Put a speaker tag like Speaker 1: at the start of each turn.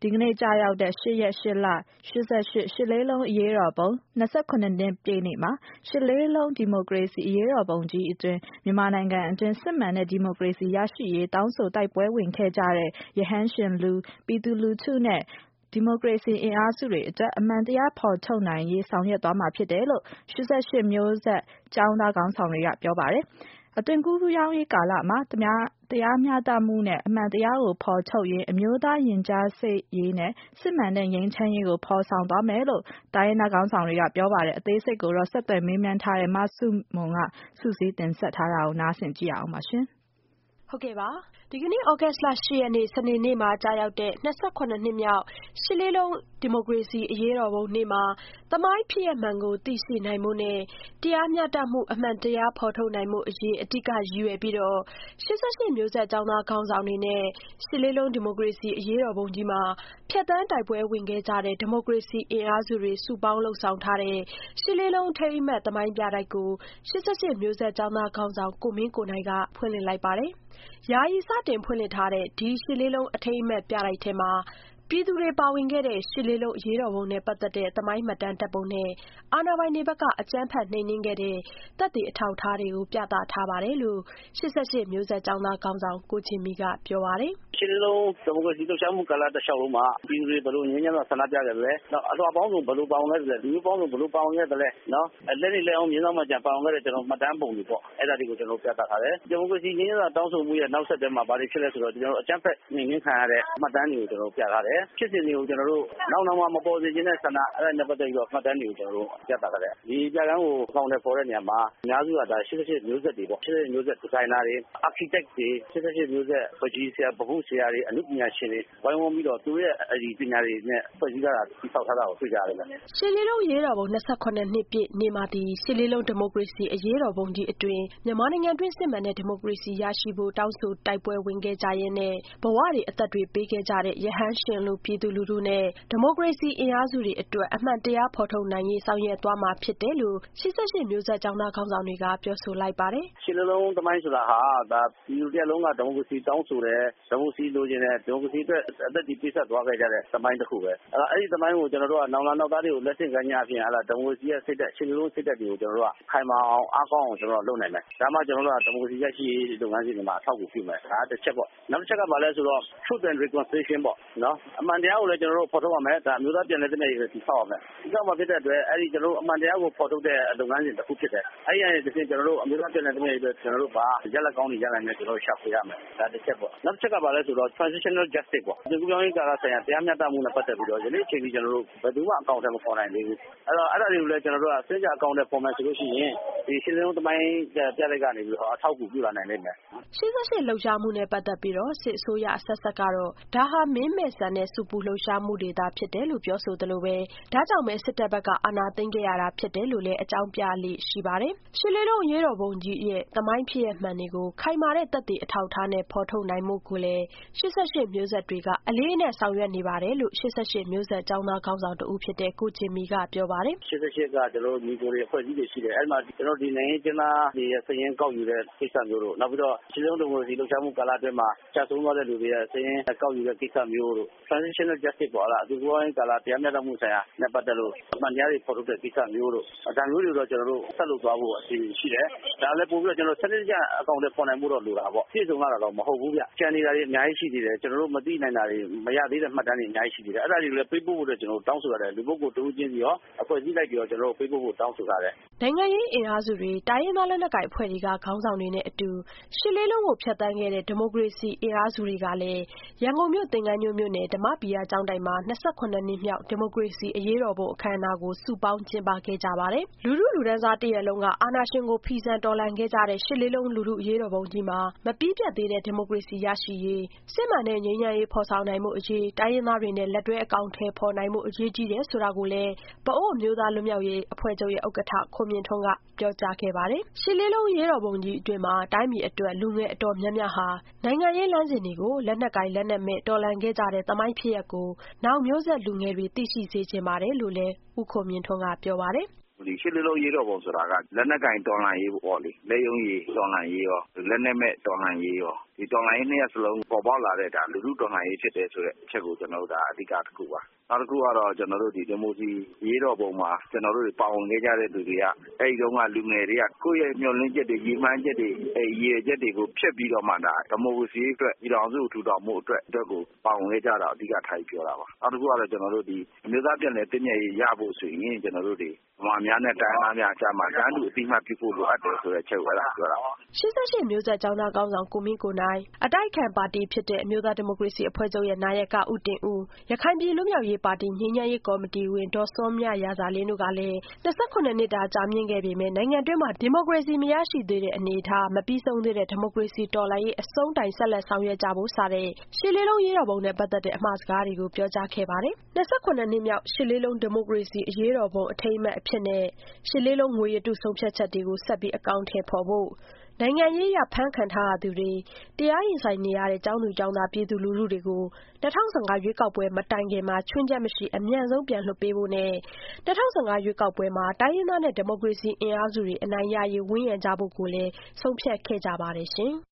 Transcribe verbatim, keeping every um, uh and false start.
Speaker 1: ဒီကနေ့ကြာရောက်တဲ့၈ရက်၈လ၈၈ရှစ်လေးလုံးအရေးတော်ပုံ၂၇နှစ်ပြည့်နေ့မှာရှစ်လေးလုံးဒီမိုကရေစီအရေးတော်ပုံကြီးအတွင်းမြန်မာနိုင်ငံအတွင်းစစ်မှန်တဲ့ဒီမိုကရေစီရရှိရေးတောင်းဆိုတိုက်ပွဲဝင်ခဲ့ကြတဲ့ရဟန်းရှင်လူပြည်သူလူထုနဲ့ဒီမိုကရေစီအင်အားစုတွေအတွက်အမှန်တရားဖော်ထုတ်နိုင်ရေးဆောင်ရွက်သွားမှာဖြစ်တယ်လို့၈၈မျိုးဆက်ကျောင်းသားခေါင်းဆောင်တွေကပြောပါတယ်။အသွင်ကူးပြောင်းရေးကာလမှာတရားမျှတမှုနဲ့အမှန်တရားကိုဖော်ထုတ်ရင်းအမျိုးသားရင်ကြားစေ့ရေးနဲ့စစ်မှန်တဲ့ငြိမ်းချမ်းရေးကိုဖော်ဆောင်သွားမယ်လို့တိုင်းရင်းသားခေါင်းဆောင်တွေကပြောပါတယ်။အသေးစိတ်ကိုတော့ဆက်သွယ်မေးမြန်းထားတဲ့မဆုမွန်ကစုစည်းတင်ဆက်ထားတာကိုနားဆင်ကြည့်ရအောင်ပါရှင်။
Speaker 2: ဟုတ်ကဲ့ပါဒီကနေ့ဩဂတ်လ၈ရက်နေ့စနေနေ့မှာကြာရောက်တဲ့၂၇နှစ်မြောက်ရှစ်လေးလုံးဒီမိုကရေစီအရေးတော်ပုံနေ့မှာသမိုင်းဖြစ်ရမှန်ကိုသိရှိနိုင်မှုနဲ့တရားမျှတမှုအမှန်တရားဖော်ထုတ်နိုင်မှုအရေးအဓိကရည်ရွယ်ပြီးတော့၈၈မျိုးဆက်ကျောင်းသားခေါင်းဆောင်တွေနဲ့ရှစ်လေးလုံးဒီမိုကရေစီအရေးတော်ပုံကြီးမှာဖြတ်တန်းတိုက်ပွဲဝင်ခဲ့ကြတဲ့ဒီမိုကရေစီအင်အားစုတွေစုပေါင်းလှုပ်ဆောင်ထားတဲ့ရှစ်လေးလုံးထိမ်းအမှတ်သမိုင်းပြတိုက်ကို၈၈မျိုးဆက်ကျောင်းသားခေါင်းဆောင်ကိုမင်းကိုနိုင်ကဖွင့်လှစ်လိုက်ပါတယ်။ယာယီစတင်ဖွင့်လှစ်ထားတဲ့ဒီရှစ်လေးလုံးအထိမ်းအမှတ်ပြတိုက်ထဲမှာပြည်သူတွေပါဝင်ခဲ့တဲ့ရှစ်လေးလုံးအရေးတော်ပုံနဲ့ပတ်သက်တဲ့သမိုင်းမှတ်တမ်းတပ်ပုံနဲ့အာဏာပိုင်တွေဘက်ကအကြမ်းဖက်နှိမ်နင်းခဲ့တဲ့တပ်တွေအထောက်အထားတွေကိုပြသထားပါတယ်လို့၈၈မျိုးဆက်ကျောင်းသားခေါင်းဆောင်ကိုချင်းမီကပြောပါတယ်
Speaker 3: ။ရှစ်လေးလုံးဒီမိုကရေစီလှုပ်ရှားမှုကာလတစ်လျှောက်လုံးမှာပြည်သူတွေဘယ်လိုငြင်းညမ်းစွာဆန္ဒပြကြတယ်လဲ။နောက်အထွာပေါင်းစုံဘယ်လိုပါဝင်လဲလူမျိုးပေါင်းစုံဘယ်လိုပါဝင်ခဲ့တယ်လဲ။နော်လက်နေလက်အောင်မြင်းဆောင်မှကြံပါဝင်ခဲ့တဲ့ကျွန်တော်မှတ်တမ်းပုံတွေပေါ့အဲ့ဒါတွေကိုကျွန်တော်ပြသထားတယ်။ဒီမိုကရေစီငြင်းညမ်းစွာတောင်းဆိုမှုရဲ့နောက်ဆက်တွဲမှာဘာတွေဖြစ်လဲဆိုတော့ကျွန်တော်အကြမ်းဖက်နှိမ်နင်းခံရတဲ့မှတ်တမ်းတွေကိုကျွန်တော်ပြထားတယ်။ဖြစ်စဉ်တွေကိုကျွန်တော်တို့နောက်နောက်မှမပေါ်စေခြင်းတဲ့ဆန္ဒအဲ့ဒါနဲ့ပတ်သက်ပြီးတော့မှတ်တမ်းတွေကိုကျွန်တော်တို့ပြသထားတယ်။ဒီပြကန်းကိုဖောင်တယ်ပေါ်တဲ့နေရာမှာအများစုကဒါ၈၈မျိုးဆက်တွေပေါ့၈၈မျိုးဆက်ဒီဇိုင်နာတွေ architect တွေ၈၈မျိုးဆက်ပကြီးဆရာဗဟုဆရာတွေအမှုပညာရှင်တွေဝိုင်းဝန်းပြီးတော့သူတို့ရဲ့အဒီပညာတွေနဲ့ဖွဲ့စည်းထားတာတိဆောက်ထားတာကိုတွေ့ကြရတယ်
Speaker 2: ။ရှစ်လေးလုံးရေးတော်ပုံ၂၇နှစ်ပြည့်နေ့မှာဒီရှစ်လေးလုံးဒီမိုကရေစီအရေးတော်ပုံကြီးအတွင်းမြန်မာနိုင်ငံတွင်းစစ်မှန်တဲ့ဒီမိုကရေစီရရှိဖို့တောင်းဆိုတိုက်ပွဲဝင်ခဲ့ကြရင်းနဲ့ဘဝတွေအသက်တွေပေးခဲ့ကြတဲ့ရဟန်းရှင်လူပြည်သူလူထုနဲ့ဒီမိုကရေစီအင်အားစုတွေအတွက်အမှန်တရားဖော်ထုတ်နိုင်ရေးဆောင်ရွက်သွားမှာဖြစ်တယ်လို့၈၈မျိုးဆက်ကျောင်းသားခေါင်းဆောင်တွေကပြောဆိုလိုက်ပါတယ်
Speaker 3: ။ရှစ်လေးလုံးသမိုင်းဆိုတာဟာဒါပြည်သူတစ်လုံးကဒီမိုကရေစီတောင်းဆိုတယ်ဒီမိုကရေစီလိုချင်တယ်ဒီမိုကရေစီအတွက်အသက်ကြီးပေးဆက်သွားခဲ့ကြတဲ့သမိုင်းတစ်ခုပဲ။အဲ့တော့အဲ့ဒီသမိုင်းကိုကျွန်တော်တို့ကနောင်လာနောက်သားတွေကိုလက်ဆင့်ကမ်းကြအဖြစ်အဲ့ဒါဒီမိုကရေစီရဲ့စိတ်သက်ရှစ်လေးလုံးစိတ်သက်တွေကိုကျွန်တော်တို့ကခိုင်မာအောင်အားကောင်းအောင်ကျွန်တော်တို့လုပ်နိုင်မယ်။ဒါမှကျွန်တော်တို့ကဒီမိုကရေစီရရှိရေးလုပ်ငန်းစဉ်တွေမှာအထောက်အကူပြုမယ်။ဒါတစ်ချက်ပေါ့။နောက်တစ်ချက်ကဘာလဲဆိုတော့ truth and reconciliation ပေါ့နော်။အမှန်တရားကိုလည်းကျွန်တော်တို့ဖော်ထုတ်ရမယ်။ဒါမျိုးသားပြန်လည်သင့်မြတ်ရေးကိုတည်ဆောက်ရမယ်။ဒီတော့မှဖြစ်တဲ့အတွက်အဲ့ဒီကျွန်တော်တို့အမှန်တရားကိုဖော်ထုတ်တဲ့လုပ်ငန်းစဉ်တစ်ခုဖြစ်တယ်။အဲ့ဒီအနေနဲ့ကျွန်တော်တို့အမျိုးသားပြန်လည်သင့်မြတ်ရေးအတွက်ကျွန်တော်တို့ဘာရက်လက်ကောင်းတွေရနိုင်မယ်ကျွန်တော်တို့ရှာဖွေရမယ်။ဒါတစ်ချက်ပေါ့။နောက်တစ်ချက်ကဘာလဲဆိုတော့ transitional justice ပေါ့။ဒီကူပြောင်းရေးကာလဆိုင်ရာတရားမျှတမှုနဲ့ပတ်သက်ပြီးတော့ယနေ့အချိန်ကြီးကျွန်တော်တို့ဘယ်သူမှအကောင့်ထဲမပေါ်နိုင်သေးဘူး။အဲ့တော့အဲ့ဒါတွေကိုလည်းကျွန်တော်တို့ကစင်ကြအကောင့်ထဲပေါ်မယ်ဆိုလို့ရှိရင်ဒီရှင်းလင်းသမိုင်းပြလိုက်ကနေပြီးတော့အထောက်အကူပြုလာနိုင်လိမ့်မယ်
Speaker 2: ။၈၈လှုပ်ရှားမှုနဲ့ပတ်သက်ပြီးတော့စစ်အစိုးရအဆက်ဆက်ကတော့ဒါဟာမင်းမဲ့ဆန်တဲ့စုပူလှုပ်ရှားမှုတွေသာဖြစ်တယ်လို့ပြောဆိုသလိုပဲဒါကြောင့်ပဲစစ်တပ်ဘက်ကအာဏာသိမ်းခဲ့ရတာဖြစ်တယ်လို့လည်းအကြောင်းပြလေ့ရှိပါတယ်။ရှစ်လေးလုံးအရေးတော်ပုံကြီးရဲ့သမိုင်းဖြစ်ရမှန်တွေကိုခိုင်မာတဲ့သက်သေအထောက်အထားနဲ့ဖော်ထုတ်နိုင်မှုကိုလည်း၈၈မျိုးဆက်တွေကအလေးနဲ့ဆောင်ရွက်နေပါတယ်လို့၈၈မျိုးဆက်ကျောင်းသားခေါင်းဆောင်တဦးဖြစ်တဲ့ကိုချင်းမီကပြောပါတယ်
Speaker 3: ။၈၈ကကျွန်တော်တို့ညီကိုတွေအဖွဲ့အစည်းတွေရှိတယ်။အဲ့မှာကျွန်တော်ဒီနိုင်ငံကျင်းသားတွေရဲ့စည်ရင်းကောက်ယူတဲ့ကိစ္စမျိုးတို့နောက်ပြီးတော့ရှစ်လုံးဒီမိုကရေစီလှုပ်ရှားမှုကာလအတွင်းမှာကြာဆုံးသွားတဲ့လူတွေရဲ့စည်ရင်းကောက်ယူတဲ့ကိစ္စမျိုးတို့ transitional justice ပေါ့လားအတူတူကာလတရားမျှတမှုဆိုင်ရာနဲ့ပတ်သက်လို့အမှန်တရားတွေဖော်ထုတ်တဲ့ကိစ္စမျိုးတို့ဒါမျိုးတွေတော့ကျွန်တော်တို့ဆက်လုပ်သွားဖို့အစီအစဉ်ရှိတယ်။ဒါလည်းပို့ပြီးတော့ကျွန်တော်စနစ်တကျအကောင့်တွေပေါ်နိုင်မှုတော့လိုတာပေါ့။ပြည့်စုံလာတာတော့မဟုတ်ဘူးဗျ။ကျန်နေတာတွေအများကြီးရှိသေးတယ်။ကျွန်တော်တို့မသိနိုင်တာတွေမရသေးတဲ့မှတ်တမ်းတွေအများကြီးရှိသေးတယ်။အဲ့ဒါတွေလည်းပေးပို့ဖို့တော့ကျွန်တော်တို့တောင်းဆိုရတယ်။လူပုဂ္ဂိုလ်တဦးချင်းစီရောအဖွဲ့အစည်းလိုက်ပြီးတော့ကျွန်တော်တို့ပေးပို့ဖို့တောင်းဆိုရတယ်
Speaker 2: ။နိုင်ငံရေးအင်အားစုတွေတိုင်းရင်းသားလက်နက်ကိုင်အဖွဲ့တွေကခေါင်းဆောင်တွေနဲ့အတူရှစ်လေးလုံးကိုဖျက်ဆီးခဲ့တဲ့ဒီမိုကရေစီအင်အားစုတွေကလည်းရန်ကုန်မြို့သင်္ကန်းကျွန်းမြို့နယ်ဓမ္မပီယကျောင်းတိုင်မှာ၂၇နှစ်မြောက်ဒီမိုကရေစီအရေးတော်ပုံအခမ်းအနားကိုစုပေါင်းကျင်းပခဲ့ကြပါတယ်။လူထုလူတန်းစားတရက်လုံးကအာဏာရှင်ကိုဖီဆန်တော်လှန်ခဲ့ကြတဲ့ရှစ်လေးလုံးလူထုအရေးတော်ပုံကြီးမှာမပြီးပြတ်သေးတဲ့ဒီမိုကရေစီရရှိရေးစစ်မှန်တဲ့ငြိမ်းချမ်းရေးဖော်ဆောင်နိုင်မှုအရေးတိုင်းရင်းသားတွေနဲ့လက်တွဲအကောင်အထည်ဖော်နိုင်မှုအရေးကြီးတယ်ဆိုတာကိုလည်းပအိုဝ်းအမျိုးသားလွတ်မြောက်ရေးအဖွဲ့ချုပ်ရဲ့ဥက္ကဋ္ဌခွန်မြင့်ထွန်းကပြောကြားခဲ့ပါတယ်။ရှစ်လေးလုံးအရေးတော်ပုံကြီးအတွင်းမှာတိုင်းပြည်အတွက်လူငယ်အတော်များများဟာနိုင်ငံရေးလမ်းစဉ်တွေကိုလက်နက်ကိုင်လက်နက်မဲ့တော်လှန်ခဲ့ကြတဲ့သမိုင်းဖြစ်ရပ်ကိုနောက်မျိုးဆက်လူငယ်တွေသိရှိစေချင်ပါတယ်လို့လည်းဦးခွန်မြင့်ထွန်းကပြောပါတယ်။
Speaker 3: ဒီရှစ်လေးလုံးရေးတော်ပုံဆိုတာကလက်နက်ကင်တော်လှန်ရေးပေါ့လေလက်ယုံရေးတော်လှန်ရေးရောလက်နက်မဲ့တော်လှန်ရေးရောဒီတော်လှန်ရေးနှစ်ရပ်စလုံးပေါ်ပေါက်လာတဲ့ဒါလူထုတော်လှန်ရေးဖြစ်တယ်ဆိုတဲ့အချက်ကိုကျွန်တော်တို့ဒါအဓိကတစ်ခုပါနောက်တစ်ခုကတော့ကျွန်တော်တို့ဒီဒီမိုစီရေးတော်ပုံမှာကျွန်တော်တို့ပါဝင်ခဲ့ကြတဲ့သူတွေကအဲဒီတုန်းကလူငယ်တွေကကိုယ့်ရဲ့မျှော်လင့်ချက်တွေရည်မှန်းချက်တွေအဲရည်ချက်တွေကိုဖျက်ပြီးတော့မှဒါဒီမိုစီအတွက်ပြည်တော်စုထူထောင်မှုအတွက်အတွက်ကိုပါဝင်ခဲ့ကြတာအဓိကထိုင်ပြောတာပါနောက်တစ်ခုကတော့ကျွန်တော်တို့ဒီအမျိုးသားပြည်နယ်တည်မြဲရေးရဖို့ဆိုရင်ကျွန်တော်တို့ဒီဗမာများနဲ့တိုင်းသားများအကြားမှာတန်းတူအသိမှတ်ပြုဖို့လိုအပ်တယ်ဆိုတဲ့ချက်ကိုအဲ့ဒါပြောတာပါ
Speaker 2: ရှစ်ရှစ်မျိုးဆက်ကျောင်းသားကောင်းဆောင်ကိုမင်းကိုနိုင်အတိုက်ခံပါတီဖြစ်တဲ့အမျိုးသားဒီမိုကရေစီအဖွဲ့ချုပ်ရဲ့နာယကဦးတင်ဦးရခိုင်ပြည်လွတ်မြောက်ရေးပါတီငြိမ်းချမ်းရေးကော်မတီဝင်ဒေါ်စောမြရာဇာလင်းတို့ကလည်းနှစ်ခုနှစ်တာကြာမြင့်ခဲ့ပေမဲ့နိုင်ငံတွင်းမှာဒီမိုကရေစီမရရှိသေးတဲ့အနေအထားမပြီးဆုံးသေးတဲ့ဒီမိုကရေစီတော်လှန်ရေးအဆုံးတိုင်ဆက်လက်ဆောင်ရွက်ကြဖို့စတဲ့ရှစ်လေးလုံးရေးတော်ပုံနဲ့ပတ်သက်တဲ့အမှာစကားတွေကိုပြောကြားခဲ့ပါတယ်နှစ်နှစ်မြောက်ရှစ်လေးလုံးဒီမိုကရေစီအရေးတော်ပုံအထိမ်းအမှတ်အဖြစ်နဲ့ရှစ်လေးလုံးငွေရတုဆုံးဖြတ်ချက်တွေကိုဆက်ပြီးအကောင့်ထဲပေါ်ဖို့နိုင်ငံရေးအရဖမ်းခံထားရသူတွေတရားရင်ဆိုင်နေရတဲ့ကျောင်းသူကျောင်းသားပြည်သူလူထုတွေကို၂၀၁၅ရွေးကောက်ပွဲမတိုင်ခင်မှာချွင်းချက်မရှိအမြန်ဆုံးပြန်လွှတ်ပေးဖို့နဲ့၂၀၁၅ရွေးကောက်ပွဲမှာတိုင်းရင်းသားနဲ့ဒီမိုကရေစီအင်အားစုတွေအနိုင်ရရေးဝန်းရံကြဖို့ကိုလည်းဆုံးဖြတ်ခဲ့ကြပါတယ်ရှင်။